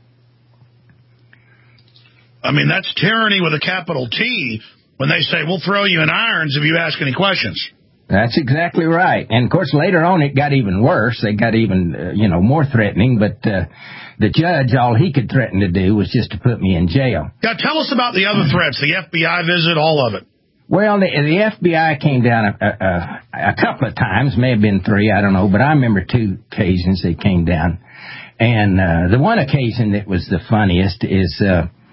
I mean, that's tyranny with a capital T when they say, we'll throw you in irons if you ask any questions. That's exactly right. And, of course, later on it got even worse. They got even, more threatening. But the judge, all he could threaten to do was just to put me in jail. Now, tell us about the other threats, the FBI visit, all of it. Well, the FBI came down a couple of times, may have been 3, I don't know. But I remember 2 occasions they came down. And the one occasion that was the funniest is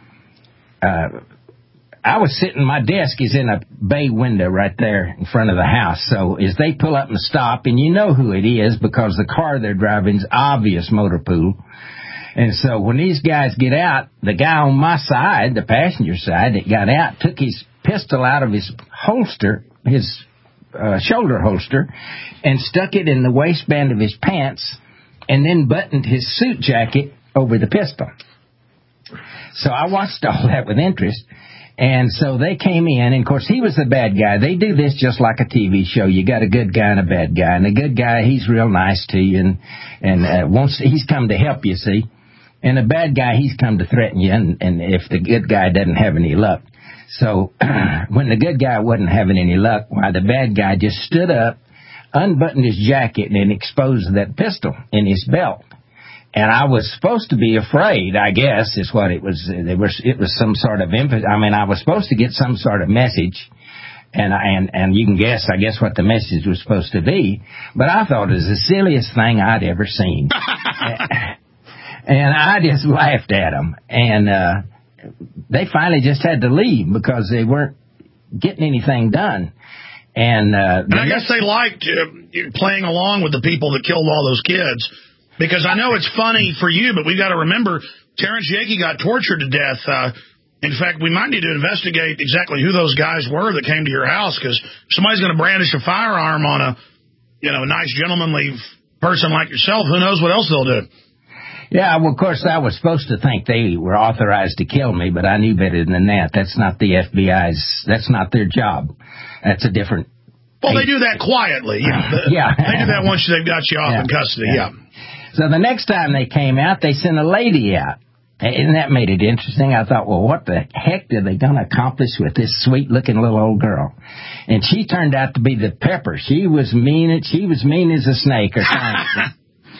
I was sitting, my desk is in a bay window right there in front of the house. So as they pull up and stop, and you know who it is because the car they're driving is obvious motor pool. And so when these guys get out, the guy on my side, the passenger side that got out, took his pistol out of his holster, his shoulder holster, and stuck it in the waistband of his pants, and then buttoned his suit jacket over the pistol. So I watched all that with interest. And so they came in, and, of course, he was the bad guy. They do this just like a TV show. You got a good guy and a bad guy. And the good guy, he's real nice to you, and he's come to help you, see. And the bad guy, he's come to threaten you, and if the good guy doesn't have any luck. So when the good guy wasn't having any luck, why, the bad guy just stood up, unbuttoned his jacket and exposed that pistol in his belt. And I was supposed to be afraid, I guess, is what it was. It was some sort of I was supposed to get some sort of message. And you can guess, I guess, what the message was supposed to be. But I thought it was the silliest thing I'd ever seen. And I just laughed at them. And they finally just had to leave because they weren't getting anything done. And I guess they liked playing along with the people that killed all those kids. Because I know it's funny for you, but we've got to remember Terrence Yakey got tortured to death. In fact, we might need to investigate exactly who those guys were that came to your house, because somebody's going to brandish a firearm on a nice gentlemanly person like yourself. Who knows what else they'll do? Yeah, well, of course, I was supposed to think they were authorized to kill me, but I knew better than that. That's not the FBI's. That's not their job. That's a different. Well, they do that quietly. Yeah. They do that once they've got you off in custody. Yeah. So the next time they came out, they sent a lady out. And that made it interesting. I thought, well, what the heck are they going to accomplish with this sweet-looking little old girl? And she turned out to be the Pepper. She was mean as a snake or something.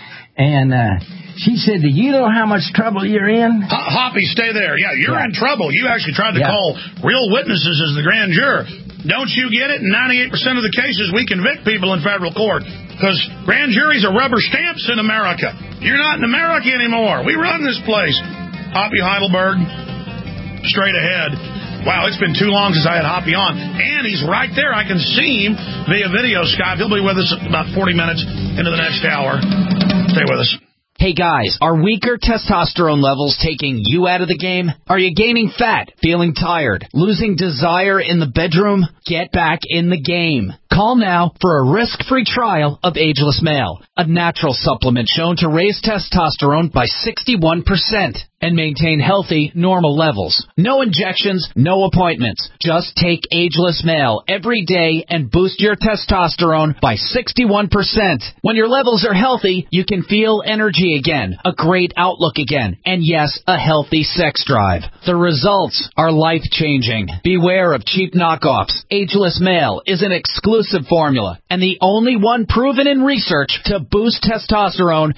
And she said, do you know how much trouble you're in? Hoppy, stay there. Yeah, you're in trouble. You actually tried to call real witnesses as the grand juror. Don't you get it? In 98% of the cases, we convict people in federal court because grand juries are rubber stamps in America. You're not in America anymore. We run this place. Hoppy Heidelberg, straight ahead. Wow, it's been too long since I had Hoppy on. And he's right there. I can see him via video Skype. He'll be with us about 40 minutes into the next hour. Stay with us. Hey guys, are weaker testosterone levels taking you out of the game? Are you gaining fat, feeling tired, losing desire in the bedroom? Get back in the game. Call now for a risk-free trial of Ageless Male, a natural supplement shown to raise testosterone by 61% and maintain healthy, normal levels. No injections, no appointments. Just take Ageless Male every day and boost your testosterone by 61%. When your levels are healthy, you can feel energy again, a great outlook again, and yes, a healthy sex drive. The results are life-changing. Beware of cheap knockoffs. Ageless Male is an exclusive formula and the only one proven in research to boost testosterone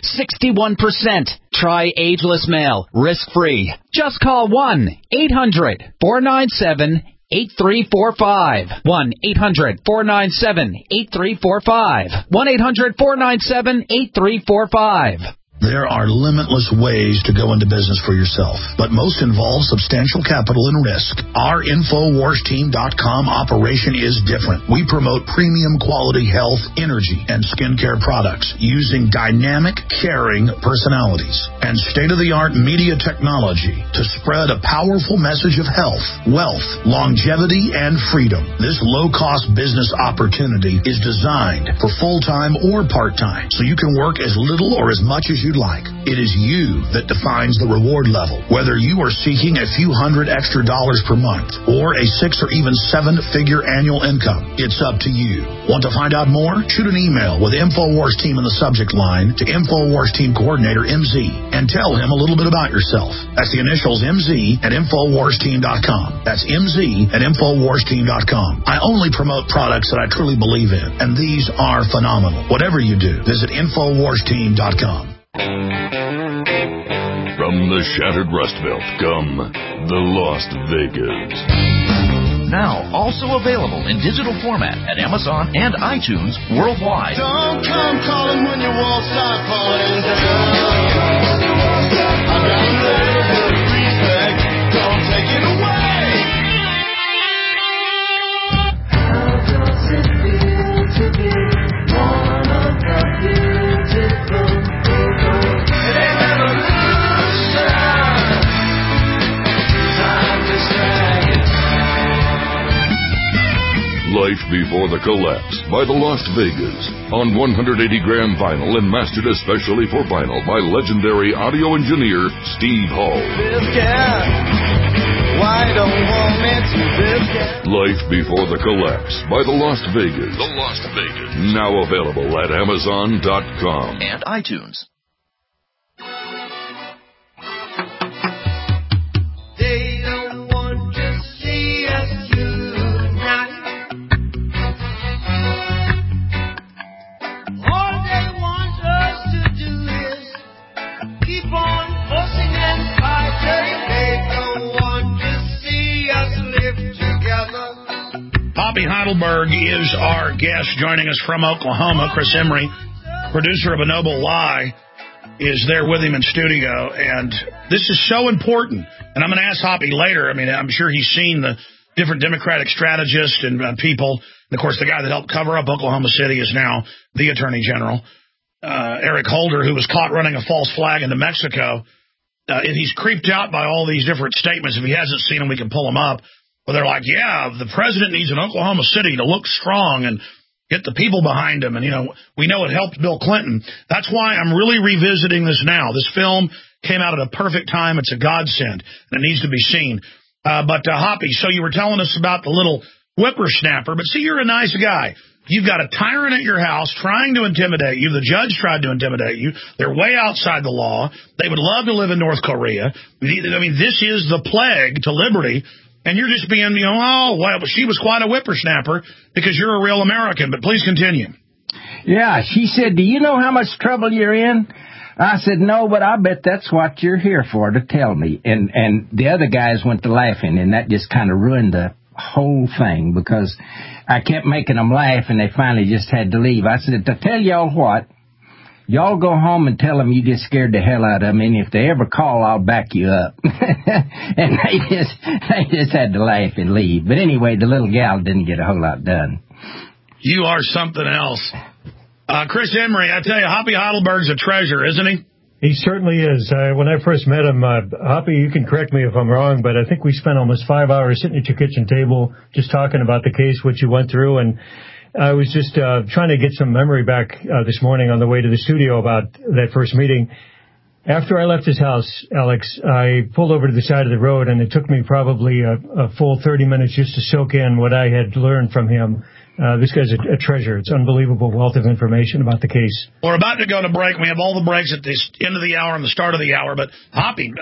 61%. Try Ageless Male, risk-free. Just call 1-800-497-8345. 1-800-497-8345. 1-800-497-8345. There are limitless ways to go into business for yourself, but most involve substantial capital and risk. Our InfoWarsTeam.com operation is different. We promote premium quality health, energy, and skincare products using dynamic, caring personalities and state-of-the-art media technology to spread a powerful message of health, wealth, longevity, and freedom. This low-cost business opportunity is designed for full-time or part-time, so you can work as little or as much as you'd like. It is you that defines the reward level. Whether you are seeking a few $100 extra per month or a 6 or even 7-figure annual income, it's up to you. Want to find out more? Shoot an email with InfoWars Team in the subject line to InfoWars Team Coordinator MZ and tell him a little bit about yourself. That's the initials MZ at InfoWarsTeam.com. That's MZ at InfoWarsTeam.com. I only promote products that I truly believe in, and these are phenomenal. Whatever you do, visit InfoWarsTeam.com. From the shattered Rust Belt come the Lost Vegas. Now also available in digital format at Amazon and iTunes worldwide. Don't come calling when your walls start falling down. I gotta live with respect. Don't take it away. How does it feel to be one of the beautiful? Life Before the Collapse by the Lost Vegas on 180-gram vinyl and mastered especially for vinyl by legendary audio engineer Steve Hall. Life Before the Collapse by the Lost Vegas. The Lost Vegas. Now available at Amazon.com and iTunes. They don't want to see us unite. Heidelberg is our guest, joining us from Oklahoma. Chris Emery, producer of A Noble Lie, is there with him in studio, and this is so important. And I'm going to ask Hoppy later. I mean, I'm sure he's seen the different Democratic strategists and people. And, of course, the guy that helped cover up Oklahoma City is now the Attorney General, Eric Holder, who was caught running a false flag into Mexico. And he's creeped out by all these different statements. If he hasn't seen them, we can pull them up. But they're like, yeah, the president needs an Oklahoma City to look strong and get the people behind him. And, you know, we know it helped Bill Clinton. That's why I'm really revisiting this now. This film came out at a perfect time. It's a godsend, and it needs to be seen. But Hoppy, so you were telling us about the little whippersnapper. But see, you're a nice guy. You've got a tyrant at your house trying to intimidate you. The judge tried to intimidate you. They're way outside the law. They would love to live in North Korea. I mean, this is the plague to liberty. And you're just being, you know, oh, well, she was quite a whippersnapper because you're a real American. But please continue. Yeah, she said, do you know how much trouble you're in? I said, no, but I bet that's what you're here for, to tell me. And the other guys went to laughing, and that just kind of ruined the whole thing because I kept making them laugh, and they finally just had to leave. I said, to tell y'all what, y'all go home and tell them you just scared the hell out of them, and if they ever call, I'll back you up. And they just had to laugh and leave. But anyway, the little gal didn't get a whole lot done. You are something else. Chris Emery, I tell you, Hoppy Heidelberg's a treasure, isn't he? He certainly is. When I first met him, Hoppy, you can correct me if I'm wrong, but I think we spent almost 5 hours sitting at your kitchen table just talking about the case, what you went through, and I was just trying to get some memory back this morning on the way to the studio about that first meeting. After I left his house, Alex, I pulled over to the side of the road, and it took me probably a full 30 minutes just to soak in what I had learned from him. This guy's a treasure. It's unbelievable wealth of information about the case. We're about to go to break. We have all the breaks at the end of the hour and the start of the hour. But, Hoppy,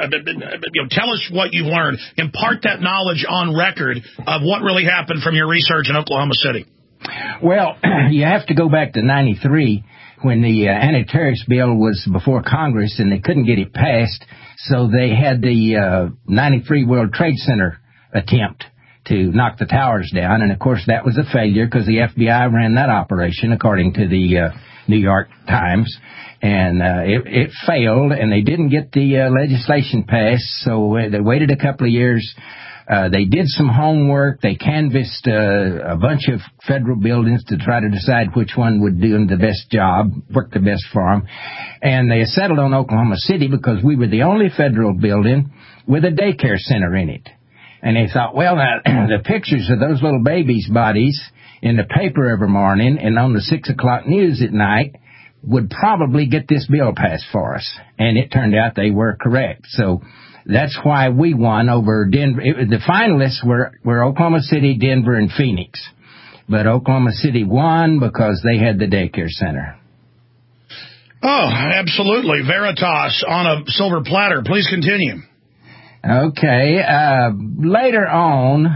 tell us what you've learned. Impart that knowledge on record of what really happened from your research in Oklahoma City. Well, you have to go back to 93 when the anti-terrorist bill was before Congress and they couldn't get it passed. So they had the 93 World Trade Center attempt to knock the towers down. And, of course, that was a failure because the FBI ran that operation, according to the New York Times. And it failed, and they didn't get the legislation passed. So they waited a couple of years. They did some homework. They canvassed a bunch of federal buildings to try to decide which one would do the best job, work the best for them. And they settled on Oklahoma City because we were the only federal building with a daycare center in it. And they thought, well, the pictures of those little babies' bodies in the paper every morning and on the 6 o'clock news at night would probably get this bill passed for us. And it turned out they were correct. So that's why we won over Denver. The finalists were Oklahoma City, Denver, and Phoenix. But Oklahoma City won because they had the daycare center. Oh, absolutely. Veritas on a silver platter. Please continue. Okay. Later on,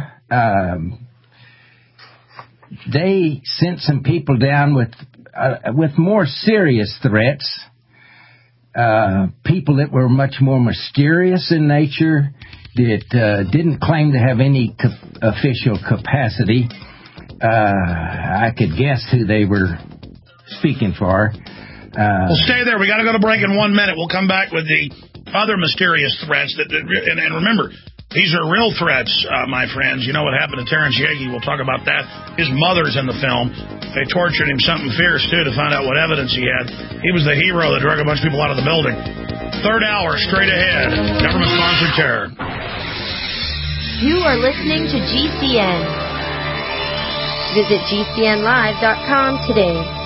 they sent some people down with more serious threats. People that were much more mysterious in nature, that didn't claim to have any official capacity. I could guess who they were speaking for. Well, stay there. We got to go to break in 1 minute. We'll come back with the other mysterious threats. And remember, these are real threats, my friends. You know what happened to Terrence Yeagy. We'll talk about that. His mother's in the film. They tortured him something fierce, too, to find out what evidence he had. He was the hero that drug a bunch of people out of the building. Third hour, straight ahead. Government-sponsored terror. You are listening to GCN. Visit GCNlive.com today.